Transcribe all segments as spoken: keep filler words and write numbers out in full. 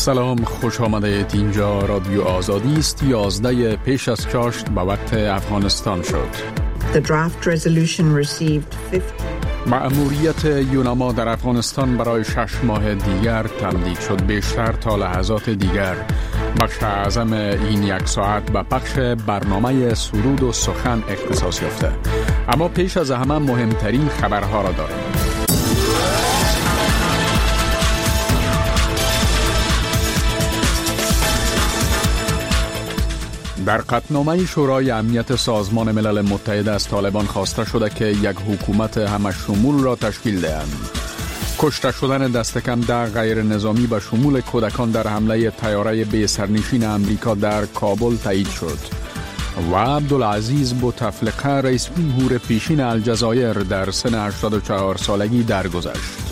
سلام، خوش آمدید. اینجا رادیو آزادی است. یازده پیش از چاشت به وقت افغانستان شد. The draft resolution received fifty. مأموریت یوناما در افغانستان برای شش ماه دیگر تمدید شد. بیشتر تا لحظات دیگر بخش اعظم این یک ساعت به پخش برنامه سرود و سخن اختصاص یافته. اما پیش از همه مهمترین خبرها را داریم. در قطعنامه شورای امنیت سازمان ملل متحد از طالبان خواسته شده که یک حکومت همه شمول را تشکیل دهند. کشته شدن دست کم ده غیر نظامی به شمول کودکان در حمله طیاره بی سرنشین امریکا در کابل تایید شد. و عبدالعزیز بوتفلقه رئیس جمهور پیشین الجزایر در سن هشتاد و چهار سالگی درگذشت.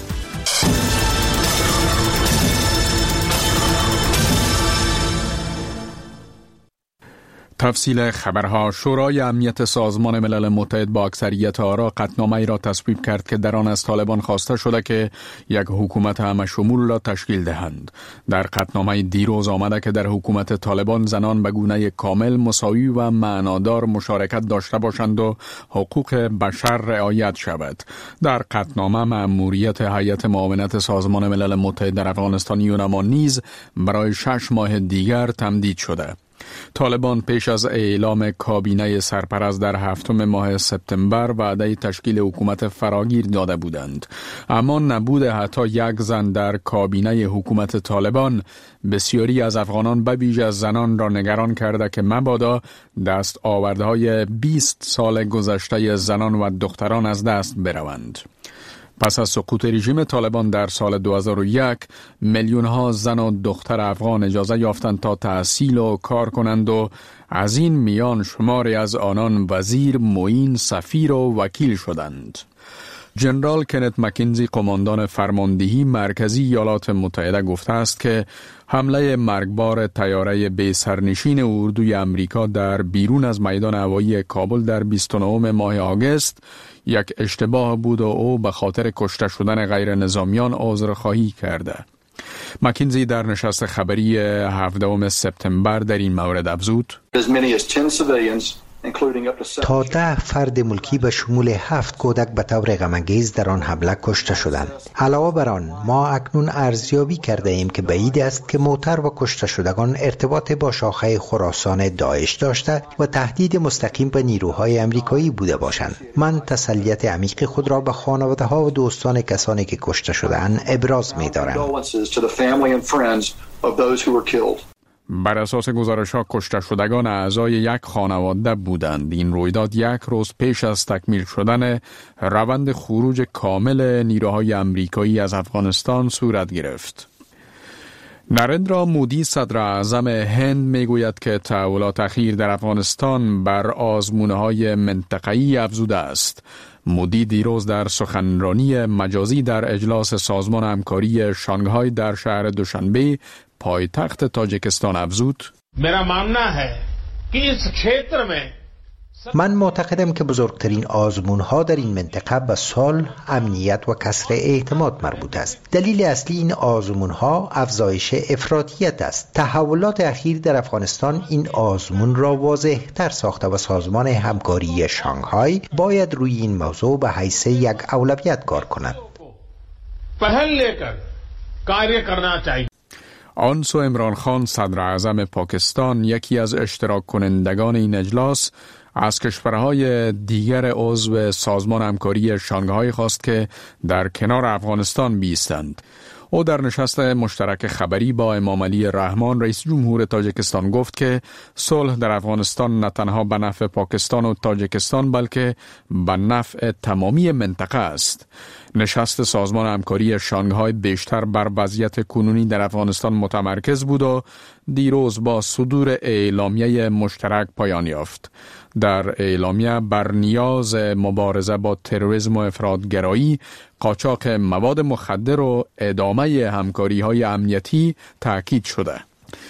تفصیل خبرها. شورای امنیت سازمان ملل متحد با اکثریت آرا قطعنامه‌ای را تصویب کرد که در آن از طالبان خواسته شده که یک حکومت همه شمول را تشکیل دهند. در قطعنامه دیروز آمده که در حکومت طالبان زنان به گونه کامل، مساوی و معنادار مشارکت داشته باشند و حقوق بشر رعایت شود. در قطعنامه مأموریت هیئت معاونت سازمان ملل متحد در افغانستان یوناما نیز برای شش ماه دیگر تمدید شده. طالبان پیش از اعلام کابینه سرپرست در هفتم ماه سپتامبر وعده تشکیل حکومت فراگیر داده بودند، اما نبود حتی یک زن در کابینه حکومت طالبان بسیاری از افغانان به ویژه زنان را نگران کرده که مبادا دست آوردهای بیست سال گذشته زنان و دختران از دست بروند. پس از سقوط رژیم طالبان در سال دو هزار و یک میلیون ها زن و دختر افغان اجازه یافتند تا تحصیل و کار کنند و از این میان شماری از آنان وزیر، معین، سفیر و وکیل شدند. جنرال کنت مکینزی، قماندان فرماندهی مرکزی ایالات متحده، گفته است که حمله مرگبار طیاره بی سرنشین اردوی امریکا در بیرون از میدان هوایی کابل در بیست و نهم ماه آگوست یک اشتباه بود و او به خاطر کشته شدن غیر نظامیان عذرخواهی کرده. مکینزی در نشست خبری هفدهم سپتامبر در این مورد افزود: تا ده فرد ملکی به شمول هفت کودک به طور غم‌انگیز در آن حمله کشته شدند. علاوه بر آن، ما اکنون ارزیابی کرده ایم که بعید است که موتر و کشته شدگان ارتباط با شاخه خراسان داعش داشته و تهدید مستقیم به نیروهای امریکایی بوده باشند. من تسلیت عمیق خود را به خانواده ها و دوستان کسانی که کشته شده‌اند ابراز می‌دارم. بر اساس گزارش‌ها کشته شدگان اعضای یک خانواده بودند. این رویداد یک روز پیش از تکمیل شدن روند خروج کامل نیروهای امریکایی از افغانستان صورت گرفت. نریندرا مودی، صدر اعظم هند، میگوید که تحولات اخیر در افغانستان بر آزمونه‌های منطقه‌ای افزوده است. مودی دیروز در سخنرانی مجازی در اجلاس سازمان همکاری شانگهای در شهر دوشنبه پایتخت تاجیکستان افزود: من معتقدم که بزرگترین آزمون‌ها در این منطقه به صلح، امنیت و کسر اعتماد مربوط است. دلیل اصلی این آزمون‌ها افزایش افراطیت است. تحولات اخیر در افغانستان این آزمون را واضح‌تر ساخته و سازمان همکاری شانگهای باید روی این موضوع به حیث یک اولویت کار کند. آن سو عمران خان، صدر اعظم پاکستان، یکی از اشتراک کنندگان این اجلاس، از کشورهای دیگر عضو سازمان همکاری شانگهای خواست که در کنار افغانستان بایستند. او در نشست مشترک خبری با امام علی رحمان، رئیس جمهور تاجیکستان، گفت که صلح در افغانستان نه تنها به نفع پاکستان و تاجیکستان بلکه به نفع تمامی منطقه است. نشست سازمان همکاری شانگهای بیشتر بر وضعیت کنونی در افغانستان متمرکز بود و دیروز با صدور اعلامیه مشترک پایان یافت. در اعلامیه بر نیاز مبارزه با تروریسم و افراطگرایی، قاچاق مواد مخدر و ادامه همکاری‌های امنیتی تاکید شده.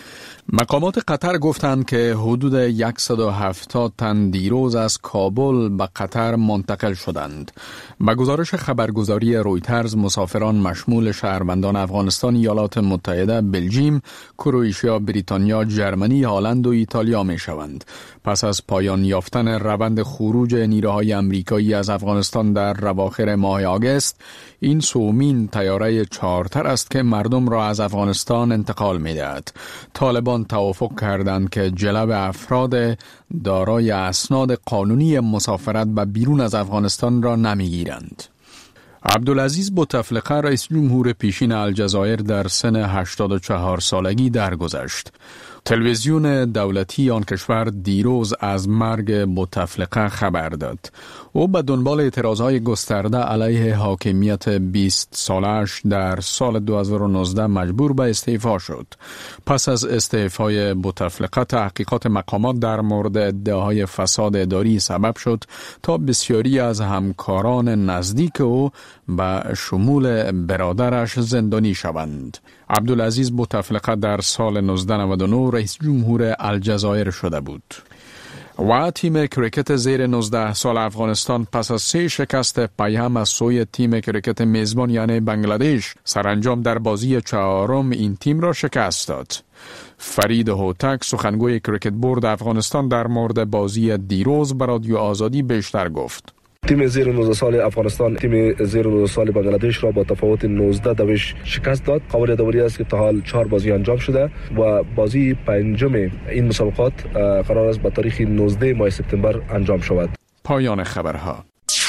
مقامات قطر گفتند که حدود صد و هفتاد تن دیروز از کابل به قطر منتقل شدند. به گزارش خبرگزاری رویترز، مسافران مشمول شهروندان افغانستان، ایالات متحده، بلژیم، کرواتیا، بریتانیا، جرمنی، هلند و ایتالیا می شوند. پس از پایان یافتن روند خروج نیروهای آمریکایی از افغانستان در اواخر ماه آگوست، این سومین طیاره چارتر است که مردم را از افغانستان انتقال می دهد. طالبان توافق کردند که جلب افراد دارای اسناد قانونی مسافرت به بیرون از افغانستان را نمیگیرند. عبدالعزیز بوتفلقه رئیس جمهور پیشین الجزایر در سن هشتاد و چهار سالگی درگذشت. تلویزیون دولتی آن کشور دیروز از مرگ بوتفلقه خبر داد. او به دنبال اعتراضهای گسترده علیه حاکمیت بیست سالش در سال دو هزار و نوزده مجبور به استعفا شد. پس از استعفای بوتفلقه، تحقیقات مقامات در مورد ادعاهای فساد اداری سبب شد تا بسیاری از همکاران نزدیک او به شمول برادرش زندانی شوند. عبدالعزیز بوتفلقه در سال نوزده نود و نه رئیس جمهور الجزایر شده بود. و تیم کریکت زیر نوزده سال افغانستان پس از سه شکست پیهم از سوی تیم کریکت میزبان یعنی بنگلادش سرانجام در بازی چهارم این تیم را شکست داد. فرید هوتک، سخنگوی کریکت بورد افغانستان، در مورد بازی دیروز به رادیو آزادی بیشتر گفت. تیم زیر نوزده سال افغانستان تیم زیر نوزده سال بنگلادش را با تفاوت نوزده دویش شکست داد. قابل یادآوری است که تا حال چهار بازی انجام شده و بازی پنجم این مسابقات قرار است به تاریخ نوزده ماه سپتامبر انجام شود. پایان خبرها.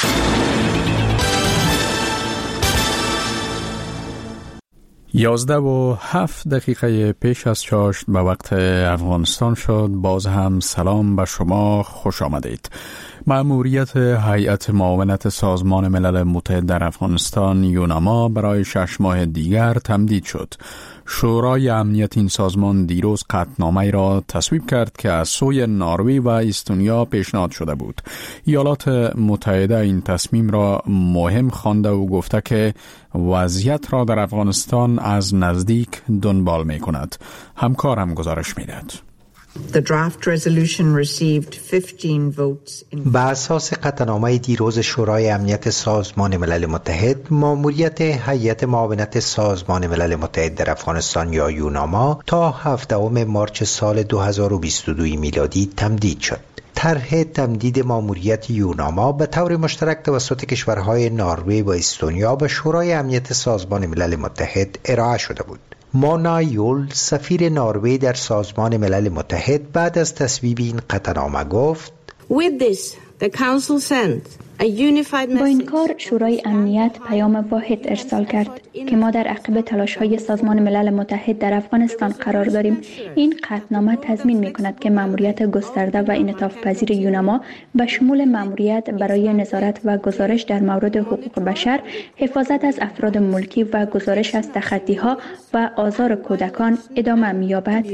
یازده و هفت دقیقه پیش از چاشت به وقت افغانستان شد. باز هم سلام به شما، خوش آمدید. مأموریت هیئت معاونت سازمان ملل متحد در افغانستان یوناما برای شش ماه دیگر تمدید شد. شورای امنیت این سازمان دیروز قطعنامه‌ای را تصویب کرد که از سوی نروژ و استونیا پیشنهاد شده بود. ایالات متحده این تصمیم را مهم خوانده و گفته که وضعیت را در افغانستان از نزدیک دنبال می کند. همکارم گزارش می دهد. The draft resolution received fifteen votes in... بر اساس قطعنامه دیروز شورای امنیت سازمان ملل متحد، مأموریت هیئت معاونت سازمان ملل متحد در افغانستان یا یوناما تا هفدهم مارس سال دو هزار و بیست و دو میلادی تمدید شد. طرح تمدید مأموریت یوناما به طور مشترک توسط کشورهای نروژ و استونیا به شورای امنیت سازمان ملل متحد ارائه شده بود. مونا یول، سفیر نروژ در سازمان ملل متحد، بعد از تصویب این قطعنامه گفت: With this, the Council sent a unified message. با این کار شورای امنیت پیام واحد ارسال کرد که ما در عقب تلاش‌های سازمان ملل متحد در افغانستان قرار داریم. این قطعنامه تضمین می‌کند که مأموریت گسترده و انعطاف پذیر یوناما به شمول مأموریت برای نظارت و گزارش در مورد حقوق بشر، حفاظت از افراد ملکی و گزارش از تخطی‌ها و آزار کودکان ادامه می‌یابد.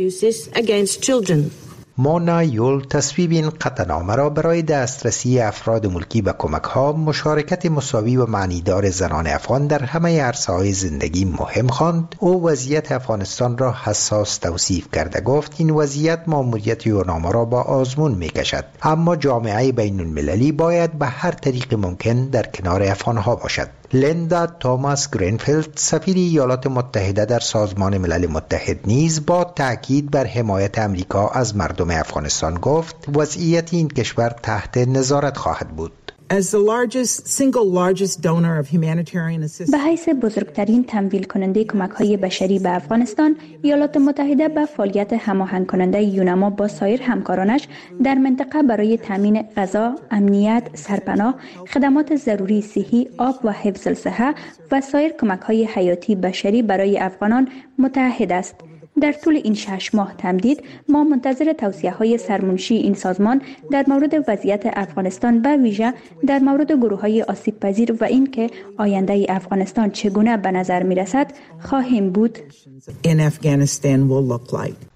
مونا یول تصویب این قطعنامه را برای دسترسی افراد ملکی به کمک‌ها، مشارکت مساوی و معنیدار زنان افغان در همه عرصه‌های زندگی مهم خواند. او وضعیت افغانستان را حساس توصیف کرده گفت این وضعیت مأموریت یوناما را با آزمون می‌کشد، اما جامعه بین‌المللی باید به هر طریق ممکن در کنار افغان‌ها باشد. لیندا توماس گرینفیلد، سفیر ایالات متحده در سازمان ملل متحد، نیز با تاکید بر حمایت امریکا از مردم افغانستان گفت وضعیت این کشور تحت نظارت خواهد بود. As the largest, single largest donor of humanitarian assistance. به حیث بزرگترین تمویل کننده کمک‌های بشری به افغانستان، ایالات متحده به فعالیت هماهنگ کننده یوناما با سایر همکارانش در منطقه برای تامین غذا، امنیت، سرپناه، خدمات ضروری صحی، آب و حفظ الصحه و سایر کمک‌های حیاتی بشری برای افغانان متحد است. در طول این شش ماه تمدید، ما منتظر توصیه‌های سرمنشی این سازمان در مورد وضعیت افغانستان، به ویژه در مورد گروه‌های آسیب پذیر و اینکه آینده افغانستان چگونه به نظر می‌رسد خواهیم بود. In Afghanistan will look like.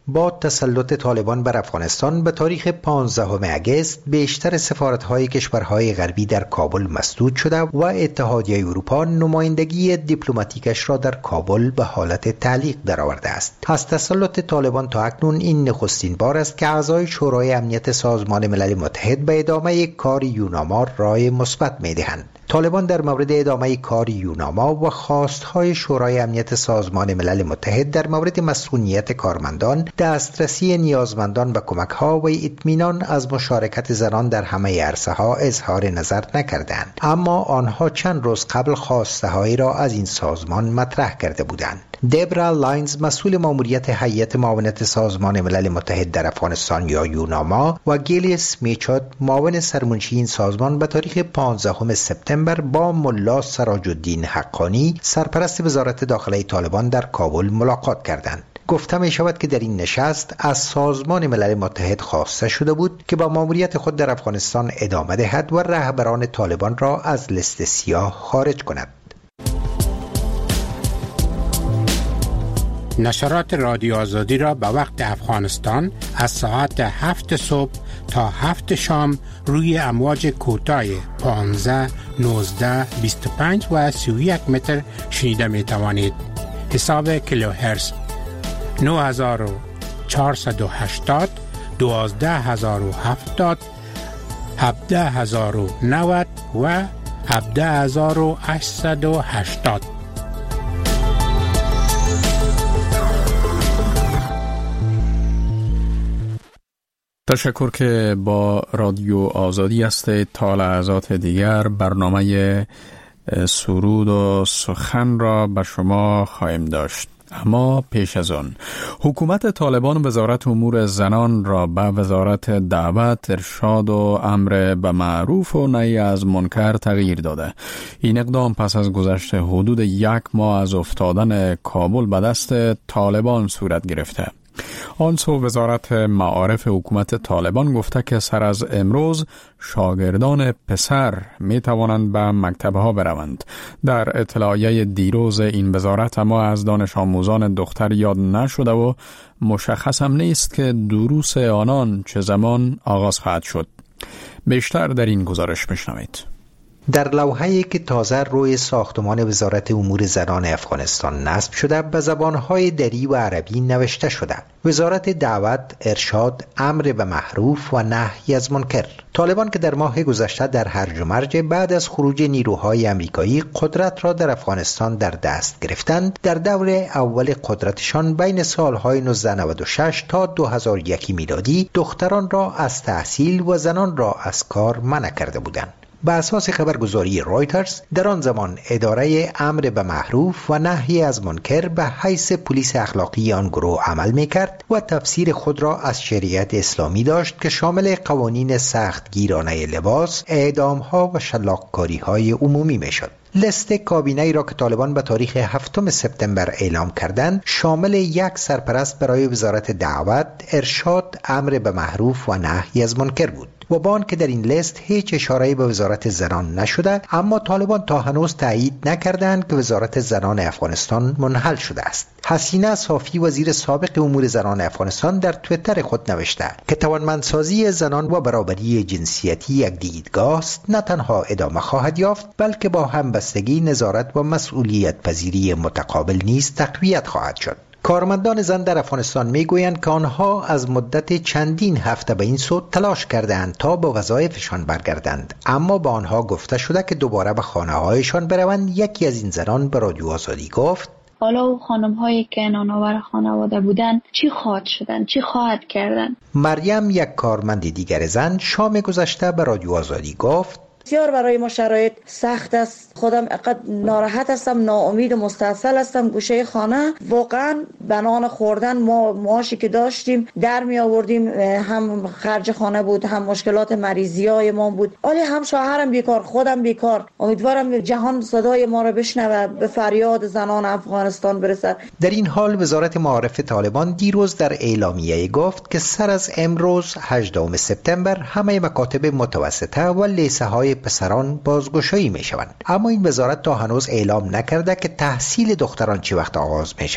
با تسلط طالبان بر افغانستان به تاریخ پانزدهم اگست بیشتر سفارت‌های کشورهای غربی در کابل مسدود شده و اتحادیه اروپا نمایندگی دیپلماتیکش را در کابل به حالت تعلیق درآورده است. از تسلط طالبان تا اکنون این نخستین بار است که اعضای شورای امنیت سازمان ملل متحد به ادامه کار یوناما رای مثبت می‌دهند. طالبان در مورد ادامه کار یوناما و خواستهای شورای امنیت سازمان ملل متحد در مورد مسئولیت کارمندان، دسترسی نیازمندان به کمک‌ها و اطمینان از مشارکت زنان در همه عرصه‌ها اظهار نظر نکردند، اما آنها چند روز قبل خواسته‌هایی را از این سازمان مطرح کرده بودند. دبرا لاینز مسئول ماموریت هیئت معاونت سازمان ملل متحد در افغانستان یا یوناما و گیلیس میچاد معاون سرمنشی این سازمان به تاریخ پانزدهم سپتامبر با ملا سراج الدین حقانی سرپرست وزارت داخلی طالبان در کابل ملاقات کردند. گفته می شود که در این نشست از سازمان ملل متحد خواسته شده بود که با ماموریت خود در افغانستان ادامه دهد و رهبران طالبان را از لیست سیاه خارج کند. نشرات رادیو آزادی را به وقت افغانستان از ساعت هفت صبح تا هفت شام روی امواج کوتاه پانزده، نوزده، بیست و پنج و سی و یک متر شنیده می توانید. حساب کیلوهرتز نه هزار و چهارصد و هشتاد، دوازده هزار و هفتاد، هفده هزار و نود و هفده هزار و هشتصد و هشتاد. تشکر که با رادیو آزادی هستید. تا لحظات دیگر برنامه سرود و سخن را به شما خواهیم داشت. اما پیش از آن حکومت طالبان وزارت امور زنان را به وزارت دعوت، ارشاد و امر به معروف و نهی از منکر تغییر داده. این اقدام پس از گذشت حدود یک ماه از افتادن کابل به دست طالبان صورت گرفته. آنسو وزارت معارف حکومت طالبان گفته که سر از امروز شاگردان پسر می توانند به مکتبها بروند. در اطلاعیه دیروز این وزارت اما از دانش آموزان دختر یاد نشده و مشخص هم نیست که دروس آنان چه زمان آغاز خواهد شد. بیشتر در این گزارش بشنوید. در لوحه‌ای که تازه روی ساختمان وزارت امور زنان افغانستان نصب شده به زبانهای دری و عربی نوشته شده: وزارت دعوت، ارشاد، امر به معروف و نهی از منکر. طالبان که در ماه گذشته در هرج و مرج بعد از خروج نیروهای امریکایی قدرت را در افغانستان در دست گرفتند، در دور اول قدرتشان بین سالهای نوزده نود و شش تا دو هزار و یک میلادی دختران را از تحصیل و زنان را از کار منع کرده بودند. به اساس خبرگزاری رویترز در آن زمان اداره امر به معروف و نهی از منکر به حیث پلیس اخلاقی آن گروه عمل می‌کرد و تفسیر خود را از شریعت اسلامی داشت که شامل قوانین سخت گیرانه لباس، اعدام‌ها و شلاق‌کاری‌های عمومی می‌شد. لیست کابینه‌ای را که طالبان به تاریخ هفتم سپتامبر اعلام کردند شامل یک سرپرست برای وزارت دعوت، ارشاد، امر به معروف و نهی از منکر بود. و با آنکه در این لیست هیچ اشاره‌ای به وزارت زنان نشده، اما طالبان تا هنوز تایید نکردند که وزارت زنان افغانستان منحل شده است. حسینه صافی وزیر سابق امور زنان افغانستان در توییتر خود نوشته که توانمندسازی زنان و برابری جنسیتی یک دیدگاه است، نه تنها ادامه خواهد یافت بلکه با همبستگی، نظارت و مسئولیت پذیری متقابل نیز تقویت خواهد شد. کارمندان زن در افغانستان میگویند که آنها از مدت چندین هفته به این سو تلاش کردند تا به وظایفشان برگردند، اما به آنها گفته شده که دوباره به خانه‌هایشان بروند. یکی از این زنان به رادیو آزادی گفت: حالا او خانم هایی که نانآور خانواده بودند چی خواهد شدن، چی خواهد کردن؟ مریم، یک کارمند دیگر زن، شام گذشته به رادیو آزادی گفت: بسیار برای ما شرایط سخت است. خودم اقدر ناراحت هستم، ناامید و مستعصل هستم. گوشه خانه واقعا بنان خوردن، ما معاشی که داشتیم در می آوردیم، هم خرج خانه بود، هم مشکلات مریضی های ما بود، ولی هم شوهرم بیکار، خودم بیکار. امیدوارم جهان صدای ما را بشنوه، به فریاد زنان افغانستان برسد. در این حال وزارت معارف طالبان دیروز در اعلامیه گفت که سر از امروز هجدهم سپتامبر همه مکاتب متوسطه و لیسه های پسران بازگشایی می شوند، اما این وزارت تا هنوز اعلام نکرده که تحصیل دختران چه وقت آغاز می شود.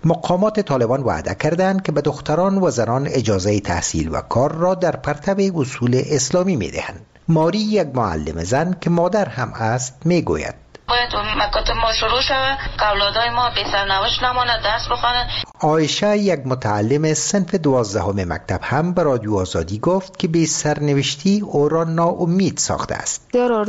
مقامات طالبان وعده کردند که به دختران و زنان اجازه تحصیل و کار را در پرتو اصول اسلامی می‌دهند. ماری، یک معلم زن که مادر هم است، میگوید باید مکاتب ما شروع شود، اولادای ما بی سرنوشت نماند، درس بخوانند. عایشه، یک متعلم صنف دوازدهم مکتب، هم به رادیو آزادی گفت که بی سرنوشتی او را ناامید ساخته است.